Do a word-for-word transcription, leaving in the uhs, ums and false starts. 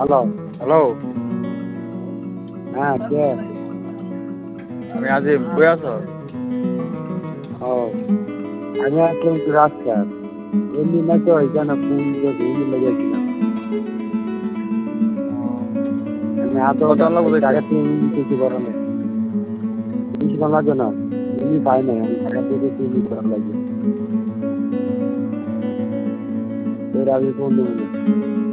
Hello. Hello. হ্যাঁ, কে? আমি আজিম, কই আছো? ও আমি আসলাম একটু রাস্তায়। এমনি না তো এখানে ফোন দিয়ে ঘুম লেগেছিলাম। আমি এত কত লাগবো দেখতে? টাকা দিয়ে এমনি কিছু করার নেই। বেশিক্ষণ লাগবে না। এমনি পাই নাই। আমি টাকা দিয়ে এমনি করার লাগে। তোর আমি ফোন দেবো না।